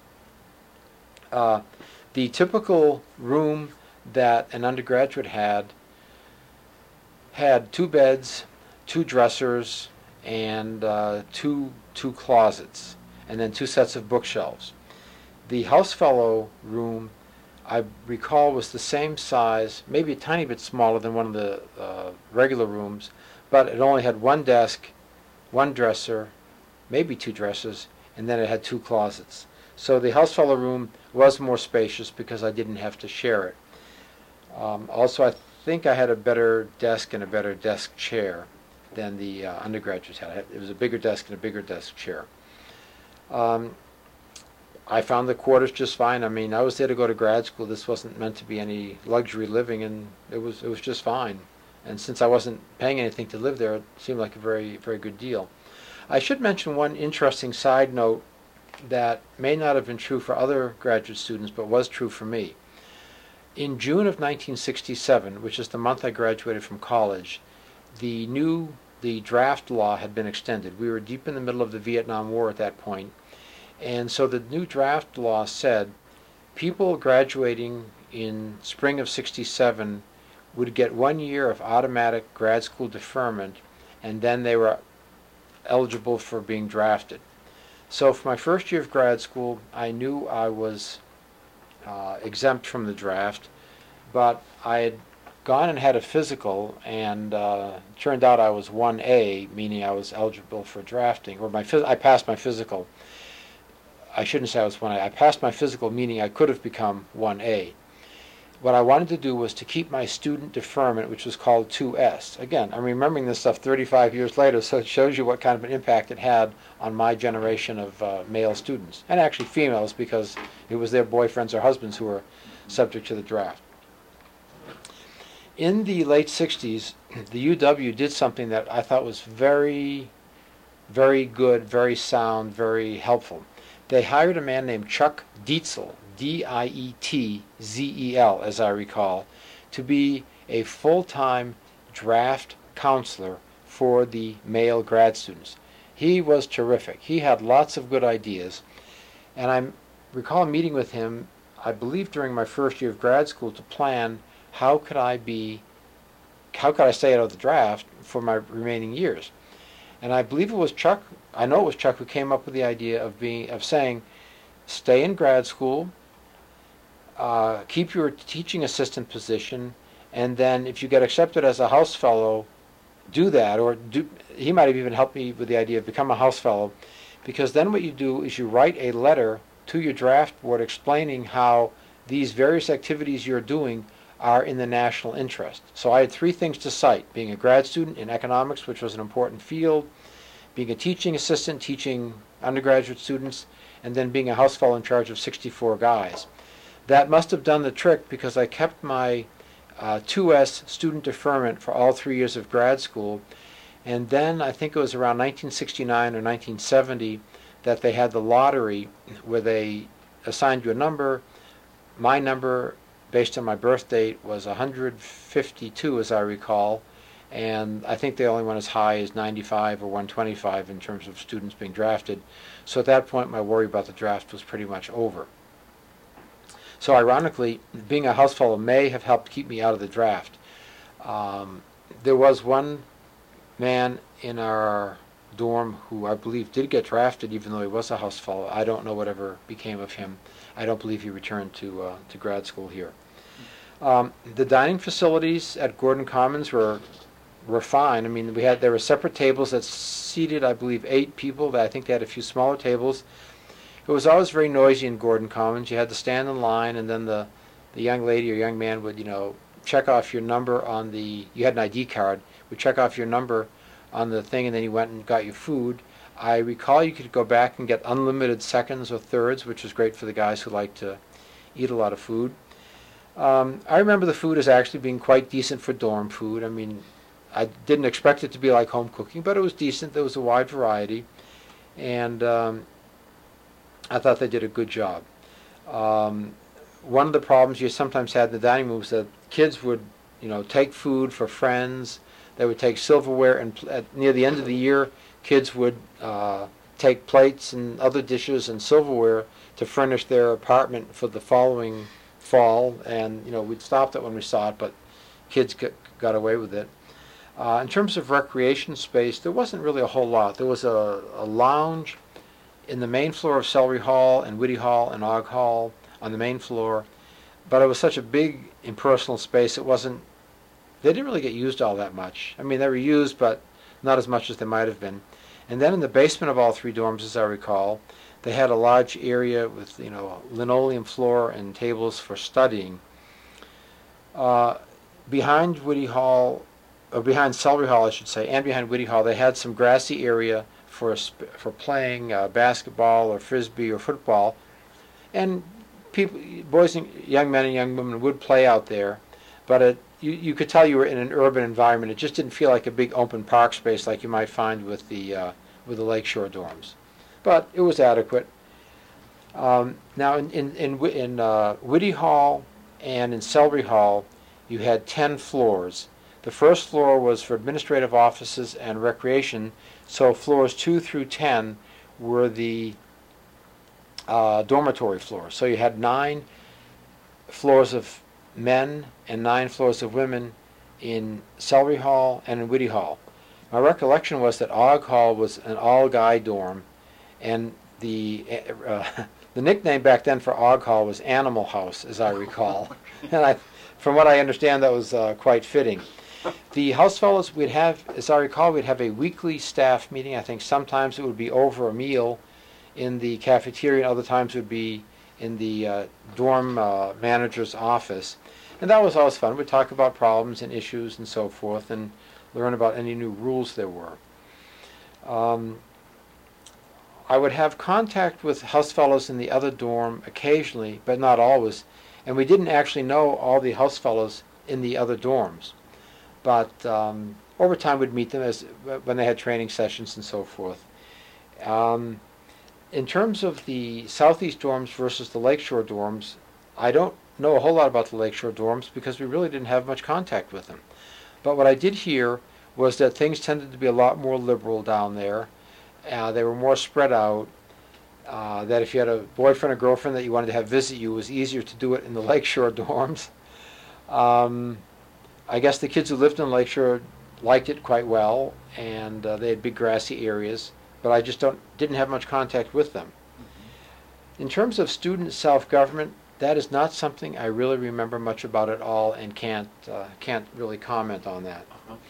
The typical room that an undergraduate had 2 beds, 2 dressers, and two closets, and then 2 sets of bookshelves. The Housefellow room, I recall, was the same size, maybe a tiny bit smaller than one of the regular rooms, but it only had 1 desk, 1 dresser, maybe 2 dressers, and then it had 2 closets. So the Housefellow room was more spacious because I didn't have to share it. Also, I think I had a better desk and a better desk chair than the undergraduates had. It was a bigger desk and a bigger desk chair. I found the quarters just fine. I mean, I was there to go to grad school. This wasn't meant to be any luxury living, and it was just fine. And since I wasn't paying anything to live there, it seemed like a very, very good deal. I should mention one interesting side note that may not have been true for other graduate students, but was true for me. In June of 1967, which is the month I graduated from college, the draft law had been extended. We were deep in the middle of the Vietnam War at that point, and so the new draft law said people graduating in spring of '67 would get 1 year of automatic grad school deferment, and then they were eligible for being drafted. So for my first year of grad school, I knew I was exempt from the draft, but I had gone and had a physical, and turned out I was 1A, meaning I was eligible for drafting, or I passed my physical. I shouldn't say I was 1A. I passed my physical, meaning I could have become 1A. What I wanted to do was to keep my student deferment, which was called 2S. Again, I'm remembering this stuff 35 years later, so it shows you what kind of an impact it had on my generation of male students, and actually females, because it was their boyfriends or husbands who were subject to the draft. In the late 60s, the UW did something that I thought was very, very good, very sound, very helpful. They hired a man named Chuck Dietzel, D-I-E-T-Z-E-L, as I recall, to be a full-time draft counselor for the male grad students. He was terrific. He had lots of good ideas, and I recall meeting with him, I believe during my first year of grad school, to plan how could I stay out of the draft for my remaining years. And I believe it was Chuck, I know it was Chuck, who came up with the idea of saying, stay in grad school, keep your teaching assistant position, and then if you get accepted as a house fellow, do that. He might have even helped me with the idea of become a house fellow, because then what you do is you write a letter to your draft board explaining how these various activities you're doing are in the national interest. So I had 3 things to cite: being a grad student in economics, which was an important field, being a teaching assistant teaching undergraduate students, and then being a house fellow in charge of 64 guys. That must have done the trick, because I kept my 2S student deferment for all 3 years of grad school. And then I think it was around 1969 or 1970 that they had the lottery where they assigned you a number. My number, based on my birth date, was 152, as I recall, and I think they only went as high as 95 or 125 in terms of students being drafted. So at that point, my worry about the draft was pretty much over. So ironically, being a house fellow may have helped keep me out of the draft. There was one man in our dorm who I believe did get drafted, even though he was a house fellow. I don't know whatever became of him. I don't believe he returned to grad school here. The dining facilities at Gordon Commons were fine. I mean, there were separate tables that seated, I believe, 8 people. I think they had a few smaller tables. It was always very noisy in Gordon Commons. You had to stand in line, and then the young lady or young man would, check off your number on the. You had an ID card. Would check off your number on the thing, and then you went and got your food. I recall you could go back and get unlimited seconds or thirds, which was great for the guys who like to eat a lot of food. I remember the food as actually being quite decent for dorm food. I mean, I didn't expect it to be like home cooking, but it was decent. There was a wide variety, and I thought they did a good job. One of the problems you sometimes had in the dining room was that kids would, take food for friends. They would take silverware, and near the end of the year, kids would take plates and other dishes and silverware to furnish their apartment for the following fall. And we'd stopped it when we saw it, but kids got away with it. In terms of recreation space, there wasn't really a whole lot. There was a lounge in the main floor of Celery Hall and Whitty Hall and Ogg Hall on the main floor, but it was such a big impersonal space. They didn't really get used all that much. I mean, they were used, but not as much as they might have been. And then in the basement of all 3 dorms, as I recall, they had a large area with, linoleum floor and tables for studying. Behind Whitty Hall, or behind Celery Hall, I should say, and behind Whitty Hall, they had some grassy area for playing basketball or frisbee or football, and boys and young men and young women would play out there, but you could tell you were in an urban environment. It just didn't feel like a big open park space like you might find with the Lakeshore dorms, but it was adequate. Now in Whitty Hall and in Celery Hall, you had 10 floors. The first floor was for administrative offices and recreation, so floors 2 through 10 were the dormitory floors. So you had 9 floors of men and 9 floors of women in Celery Hall and in Whitty Hall. My recollection was that Ogg Hall was an all-guy dorm, and the nickname back then for Ogg Hall was Animal House, as I recall. And from what I understand, that was quite fitting. The house fellows, we'd have, as I recall, we'd have a weekly staff meeting. I think sometimes it would be over a meal in the cafeteria, and other times it would be in the dorm manager's office. And that was always fun. We'd talk about problems and issues and so forth, and learn about any new rules there were. I would have contact with house fellows in the other dorm occasionally, but not always, and we didn't actually know all the house fellows in the other dorms. But over time we'd meet them when they had training sessions and so forth. In terms of the Southeast dorms versus the Lakeshore dorms, I don't know a whole lot about the Lakeshore dorms because we really didn't have much contact with them. But what I did hear was that things tended to be a lot more liberal down there. They were more spread out. That if you had a boyfriend or girlfriend that you wanted to have visit you, it was easier to do it in the Lakeshore dorms. I guess the kids who lived in Lakeshore liked it quite well, and they had big grassy areas, but I just didn't have much contact with them. In terms of student self-government, that is not something I really remember much about at all, and can't really comment on that.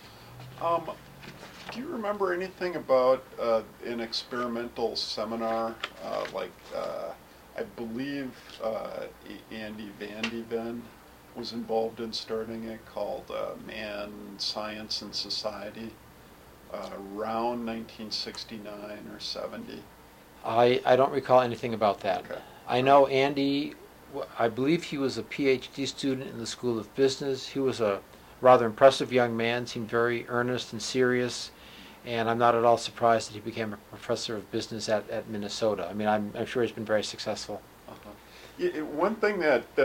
Do you remember anything about an experimental seminar, I believe Andy Van Ven was involved in starting it, called Man, Science, and Society, around 1969 or 70? I don't recall anything about that. Okay. I know Andy I believe he was a PhD student in the School of Business. He was a rather impressive young man, seemed very earnest and serious, and I'm not at all surprised that he became a professor of business at Minnesota. I mean, I'm sure he's been very successful. One thing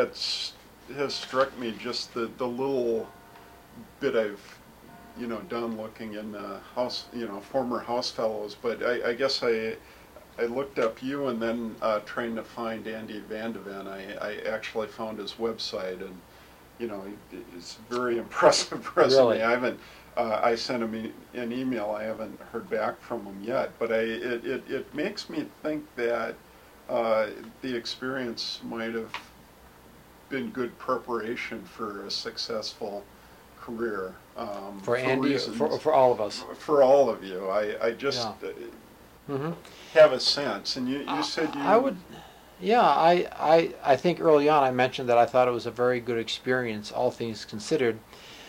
has struck me, just the little bit I've done looking in house, former house fellows, but I guess I looked up you, and then trying to find Andy Van de Ven, I actually found his website, and it's a very impressive resume. Really? I haven't. I sent him an email. I haven't heard back from him yet, but it makes me think that the experience might have been good preparation for a successful career. For Andy, reasons, for all of us. for all of you. I just have a sense, and you said you. I would. Yeah, I think early on I mentioned that I thought it was a very good experience, all things considered.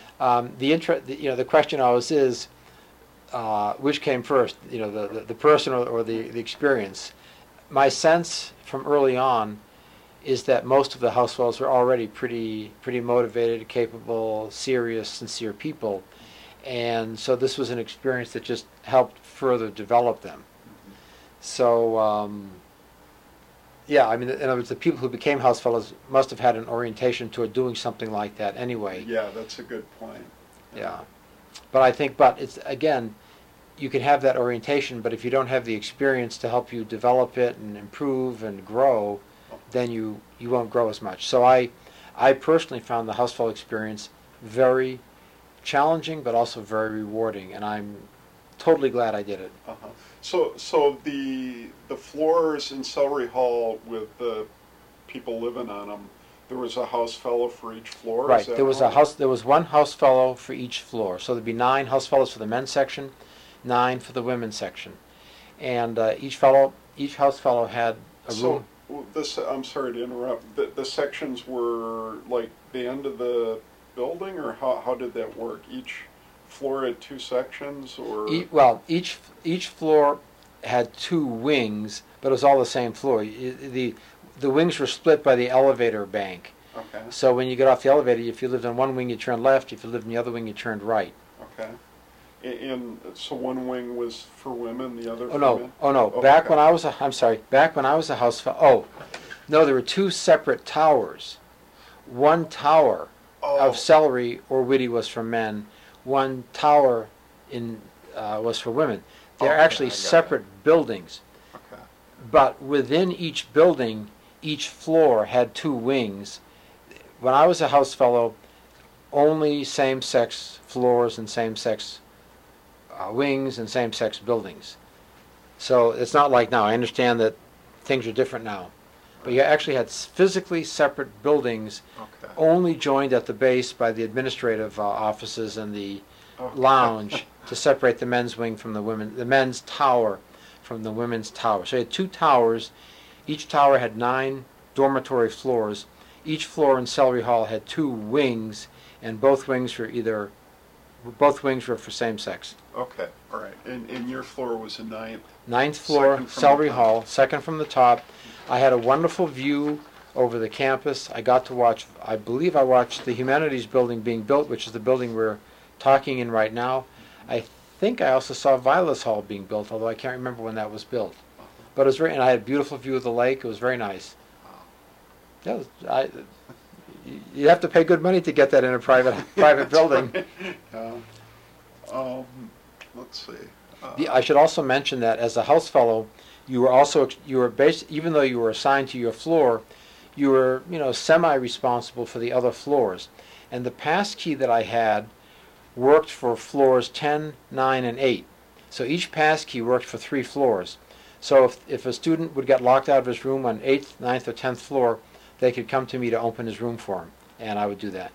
The question always is, which came first, the person or the experience. My sense from early on is that most of the house fellows were already pretty motivated, capable, serious, sincere people, and so this was an experience that just helped further develop them. So, yeah, I mean, in other words, the people who became house fellows must have had an orientation toward doing something like that anyway. Yeah, that's a good point. Yeah. But it's, again, you can have that orientation, but if you don't have the experience to help you develop it and improve and grow, then you won't grow as much. So I personally found the house fellow experience very challenging, but also very rewarding, and I'm totally glad I did it. So the floors in Celery Hall with the people living on them, there was a house fellow for each floor? Right. There was one house fellow for each floor. So there'd be 9 house fellows for the men's section, 9 for the women's section, and each house fellow had a room. I'm sorry to interrupt. The sections were like the end of the building, or how did that work? Each floor had 2 sections, or each floor had 2 wings, but it was all the same floor. The wings were split by the elevator bank. Okay. So when you get off the elevator, if you lived on one wing, you turned left. If you lived in the other wing, you turned right. Okay. And so one wing was for women, the other for men? Oh no. Oh, back okay. when I was a house fellow. Oh, no, there were 2 separate towers. One tower of Celery or Whitty was for men. One tower was for women. They're actually separate buildings. Okay. But within each building, each floor had 2 wings. When I was a house fellow, only same-sex floors and same-sex wings and same-sex buildings. So it's not like now. I understand that things are different now. But you actually had physically separate buildings, only joined at the base by the administrative offices and the lounge to separate the men's wing from the men's tower from the women's tower. So you had 2 towers. Each tower had 9 dormitory floors. Each floor in Celery Hall had 2 wings, and both wings were for same sex. Okay, all right. And your floor was the 9th? 9th floor, Celery Hall, second from the top. I had a wonderful view over the campus. I got to watch, I believe I watched the Humanities building being built, which is the building we're talking in right now. I think I also saw Vilas Hall being built, although I can't remember when that was built. But it was and I had a beautiful view of the lake. It was very nice. Yeah, you have to pay good money to get that in a private building. Let's see. I should also mention that as a house fellow, you were even though you were assigned to your floor, you were semi-responsible for the other floors. And the pass key that I had worked for floors 10, 9, and 8. So each pass key worked for 3 floors. So if a student would get locked out of his room on 8th, 9th, or 10th floor, they could come to me to open his room for him, and I would do that.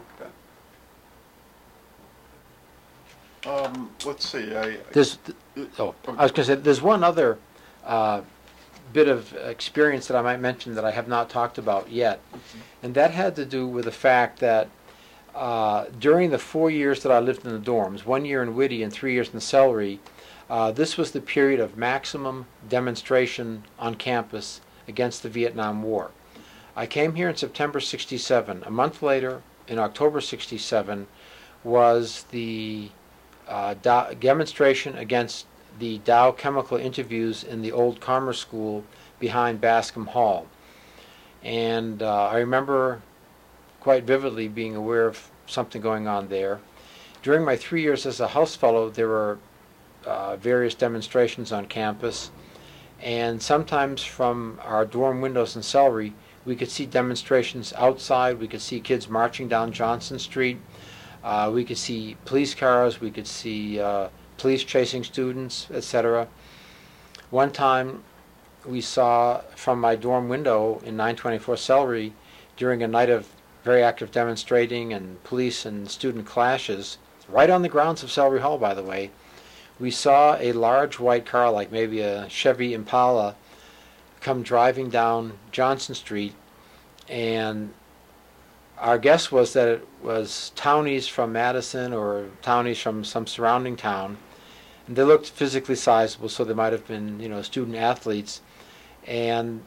Okay. Let's see. I was going to say, there's one other bit of experience that I might mention that I have not talked about yet, and that had to do with the fact that during the 4 years that I lived in the dorms, 1 year in Whitty and 3 years in Celery, this was the period of maximum demonstration on campus against the Vietnam War. I came here in September 67. A month later, in October 67, was the demonstration against the Dow chemical interviews in the old Commerce School behind Bascom Hall. And I remember quite vividly being aware of something going on there. During my 3 years as a house fellow, there were various demonstrations on campus, and sometimes from our dorm windows in Celery, we could see demonstrations outside. We could see kids marching down Johnson Street. We could see police cars. We could see police chasing students, etc. One time, we saw from my dorm window in 924 Celery, during a night of very active demonstrating and police and student clashes, right on the grounds of Celery Hall, by the way, we saw a large white car, like maybe a Chevy Impala, come driving down Johnson Street, and our guess was that it was townies from Madison or townies from some surrounding town. And they looked physically sizable, so they might have been, student athletes. And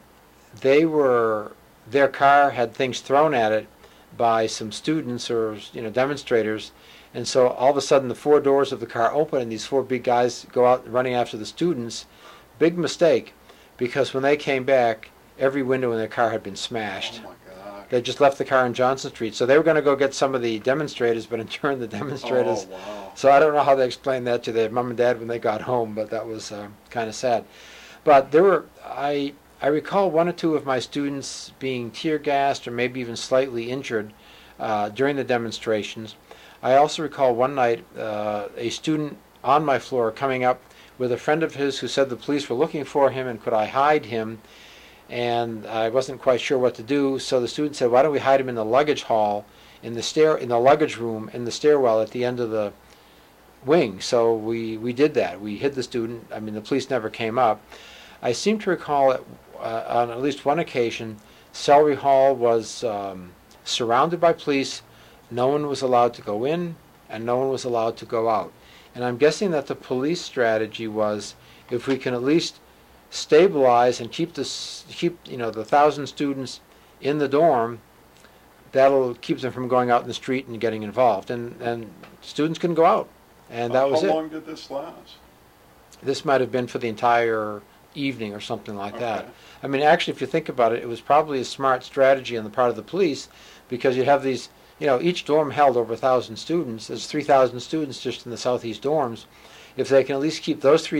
their car had things thrown at it by some students or demonstrators. And so all of a sudden the four doors of the car open and these four big guys go out running after the students. Big mistake, because when they came back, every window in their car had been smashed. Oh my God. They just left the car in Johnson Street. So they were going to go get some of the demonstrators, but in turn the demonstrators... Oh, wow. So I don't know how they explained that to their mom and dad when they got home, but that was kind of sad. But there were... I recall one or two of my students being tear gassed or maybe even slightly injured during the demonstrations. I also recall one night a student on my floor coming up with a friend of his who said the police were looking for him and could I hide him, and I wasn't quite sure what to do, so the student said, why don't we hide him in the luggage hall, in the luggage room, in the stairwell at the end of the wing. So we did that. We hid the student. I mean, the police never came up. I seem to recall on at least one occasion, Celery Hall was surrounded by police. No one was allowed to go in, and no one was allowed to go out. And I'm guessing that the police strategy was, if we can at least stabilize and keep the 1,000 students in the dorm, that'll keep them from going out in the street and getting involved. And students couldn't go out, and that was it. How long did this last? This might have been for the entire evening or something like that. I mean, actually, if you think about it, it was probably a smart strategy on the part of the police, because you'd have these, each dorm held over 1,000 students. There's 3,000 students just in the southeast dorms. If they can at least keep those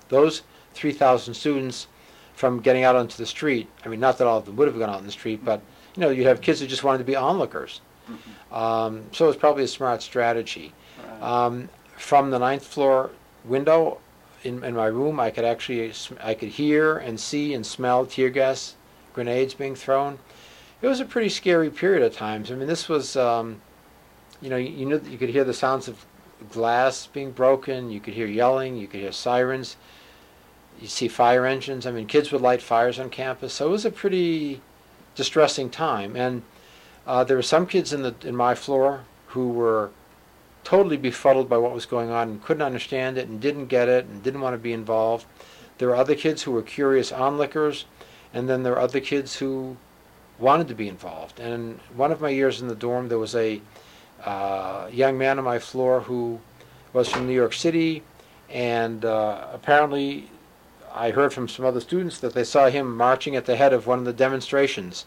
3,000 students from getting out onto the street, I mean, not that all of them would have gone out in the street, but, you'd have kids who just wanted to be onlookers. So it was probably a smart strategy. Right. From the 9th floor window in my room, I could hear and see and smell tear gas grenades being thrown. It was a pretty scary period at times. I mean, this was, you knew that you could hear the sounds of glass being broken. You could hear yelling. You could hear sirens. You see fire engines. I mean, kids would light fires on campus. So it was a pretty distressing time. And there were some kids in my floor who were totally befuddled by what was going on and couldn't understand it and didn't get it and didn't want to be involved. There were other kids who were curious onlookers, and then there were other kids who wanted to be involved. And one of my years in the dorm, there was a young man on my floor who was from New York City, and apparently I heard from some other students that they saw him marching at the head of one of the demonstrations.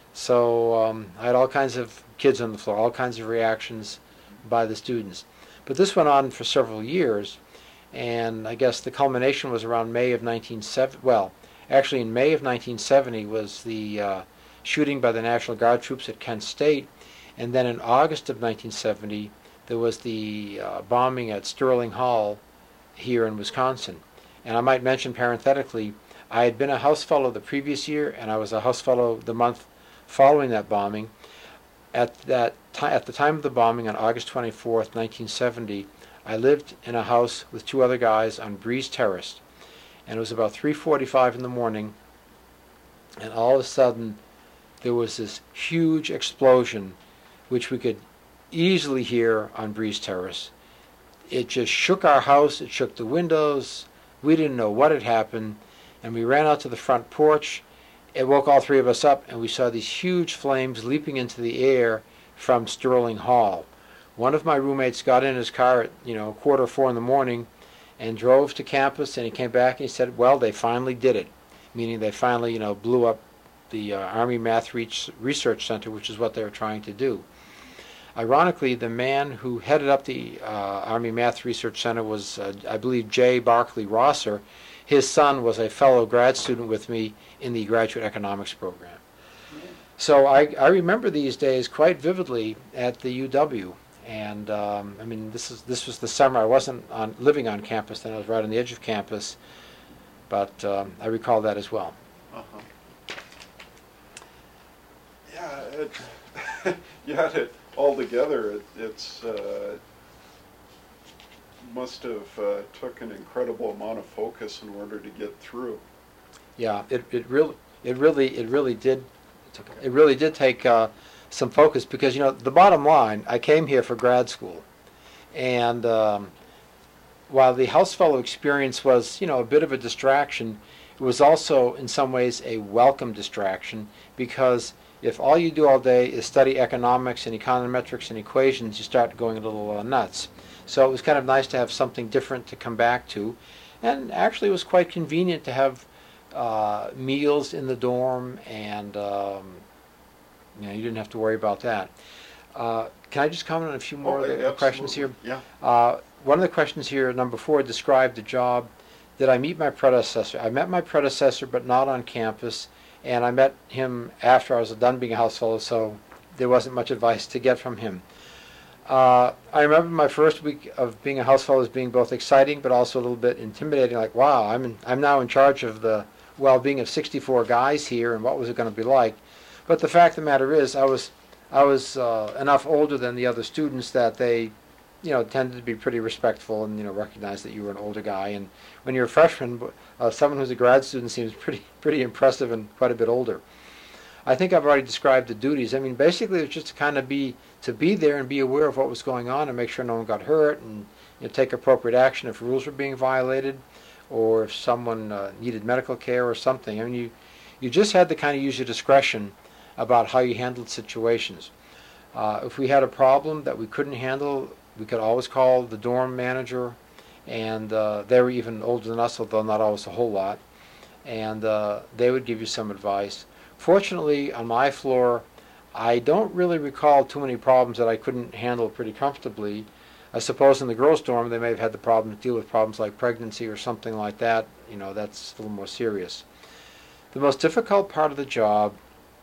So I had all kinds of kids on the floor, all kinds of reactions by the students. But this went on for several years, and I guess the culmination was around May of 1970. Well, actually in May of 1970 was the shooting by the National Guard troops at Kent State, and then in August of 1970 there was the bombing at Sterling Hall here in Wisconsin. And I might mention parenthetically, I had been a house fellow the previous year, and I was a house fellow the month following that bombing. At the time of the bombing on August 24th, 1970, I lived in a house with two other guys on Breeze Terrace, and it was about 3:45 in the morning, and all of a sudden there was this huge explosion, which we could easily hear on Breeze Terrace. It just shook our house, it shook the windows. We didn't know what had happened, and we ran out to the front porch, it woke all three of us up, and we saw these huge flames leaping into the air from Sterling Hall. One of my roommates got in his car at 4:45 in the morning and drove to campus, and he came back and he said, well, they finally did it, meaning they finally blew up the Army Math Research Center, which is what they were trying to do. Ironically, the man who headed up the Army Math Research Center was, I believe, J. Barclay Rosser. His son was a fellow grad student with me in the graduate economics program. So I remember these days quite vividly at the UW. And I mean, this was the summer. I wasn't living on campus then. I was right on the edge of campus. But I recall that as well. Uh-huh. Yeah, you had it all together. It's must have took an incredible amount of focus in order to get through. Yeah, it really did take some focus, because the bottom line, I came here for grad school, and while the house fellow experience was a bit of a distraction, it was also in some ways a welcome distraction, because if all you do all day is study economics and econometrics and equations, you start going a little nuts. So it was kind of nice to have something different to come back to, and actually it was quite convenient to have meals in the dorm, and you didn't have to worry about that. Can I just comment on a few more of the questions here? Yeah. One of the questions here, number 4, described the job. Did I meet my predecessor? I met my predecessor, but not on campus, and I met him after I was done being a house fellow, so there wasn't much advice to get from him. I remember my first week of being a house fellow as being both exciting but also a little bit intimidating. Like, wow, I'm now in charge of the well-being of 64 guys here, and what was it going to be like? But the fact of the matter is, I was enough older than the other students that they, tended to be pretty respectful and recognize that you were an older guy. And when you're a freshman, someone who's a grad student seems pretty impressive and quite a bit older. I think I've already described the duties. I mean, basically, it's just to kind of be there and be aware of what was going on and make sure no one got hurt, and take appropriate action if rules were being violated, or if someone needed medical care or something. I mean, you just had to kind of use your discretion about how you handled situations. If we had a problem that we couldn't handle, we could always call the dorm manager, and they were even older than us, although not always a whole lot, and they would give you some advice. Fortunately, on my floor, I don't really recall too many problems that I couldn't handle pretty comfortably. I suppose in the girls' dorm they may have had the problem to deal with problems like pregnancy or something like that. That's a little more serious. The most difficult part of the job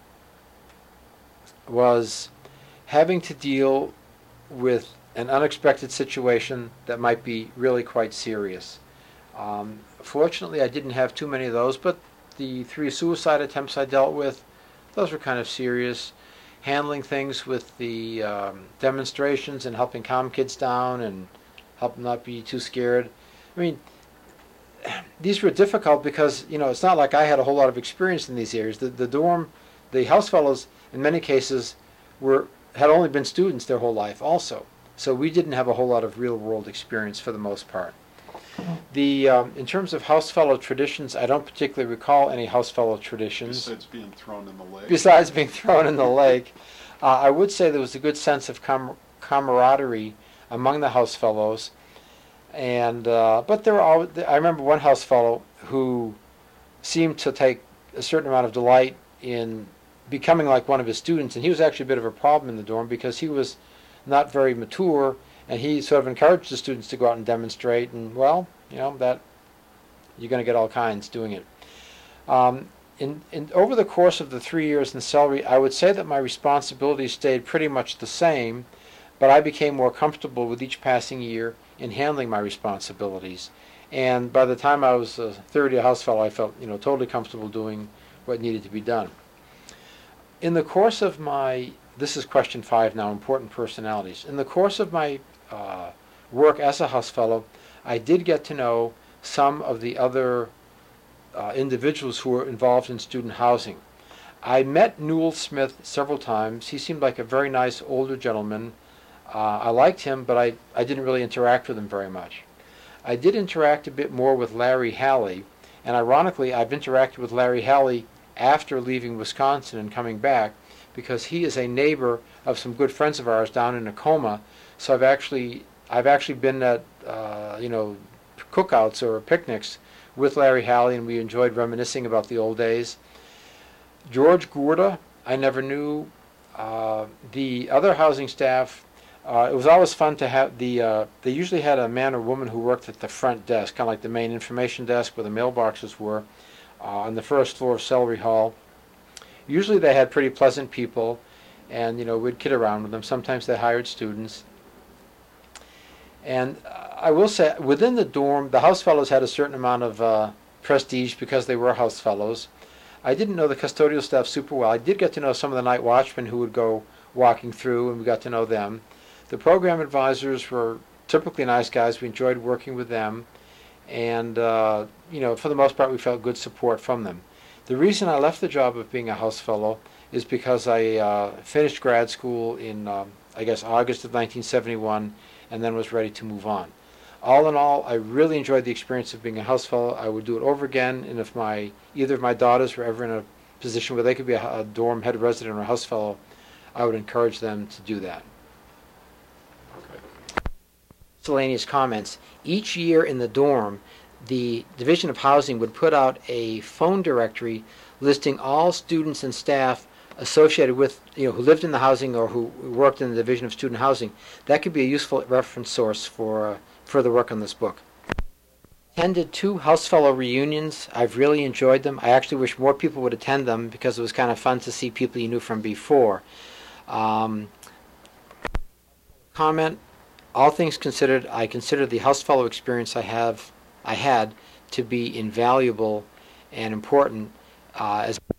was having to deal with an unexpected situation that might be really quite serious. Fortunately, I didn't have too many of those, but the 3 suicide attempts I dealt with, those were kind of serious. Handling things with the demonstrations and helping calm kids down and help them not be too scared. I mean, these were difficult because, it's not like I had a whole lot of experience in these areas. The dorm, the house fellows, in many cases, had only been students their whole life also. So we didn't have a whole lot of real-world experience for the most part. In terms of house fellow traditions, I don't particularly recall any house fellow traditions. Besides being thrown in the lake. Besides being thrown in the lake. I would say there was a good sense of camaraderie among the house fellows. And but there were always, I remember one house fellow who seemed to take a certain amount of delight in becoming like one of his students, and he was actually a bit of a problem in the dorm because he was not very mature, and he sort of encouraged the students to go out and demonstrate, and well, that you're going to get all kinds doing it. Over the course of the 3 years in Celery, I would say that my responsibilities stayed pretty much the same, but I became more comfortable with each passing year in handling my responsibilities. And by the time I was a third-year house fellow, I felt totally comfortable doing what needed to be done. In the course of my, this is question 5 now, important personalities. In the course of my work as a house fellow, I did get to know some of the other individuals who were involved in student housing. I met Newell Smith several times. He seemed like a very nice older gentleman. I liked him, but I didn't really interact with him very much. I did interact a bit more with Larry Halley, and ironically, I've interacted with Larry Halley after leaving Wisconsin and coming back, because he is a neighbor of some good friends of ours down in Tacoma. So I've actually been at cookouts or picnics with Larry Halley, and we enjoyed reminiscing about the old days. George Gourda, I never knew. The other housing staff, it was always fun to have they usually had a man or woman who worked at the front desk, kind of like the main information desk where the mailboxes were, on the first floor of Celery Hall. Usually they had pretty pleasant people, and we'd kid around with them. Sometimes they hired students. And I will say, within the dorm, the house fellows had a certain amount of prestige because they were house fellows. I didn't know the custodial staff super well. I did get to know some of the night watchmen who would go walking through, and we got to know them. The program advisors were typically nice guys. We enjoyed working with them, and for the most part, we felt good support from them. The reason I left the job of being a house fellow is because I finished grad school in, August of 1971, and then was ready to move on. All in all, I really enjoyed the experience of being a house fellow. I would do it over again, and if either of my daughters were ever in a position where they could be a dorm head resident or a house fellow, I would encourage them to do that. Okay. Miscellaneous comments. Each year in the dorm, the Division of Housing would put out a phone directory listing all students and staff associated with, who lived in the housing or who worked in the Division of Student Housing. That could be a useful reference source for further work on this book. Attended 2 Housefellow reunions. I've really enjoyed them. I actually wish more people would attend them because it was kind of fun to see people you knew from before. Comment, all things considered, I consider the Housefellow experience I had to be invaluable and important as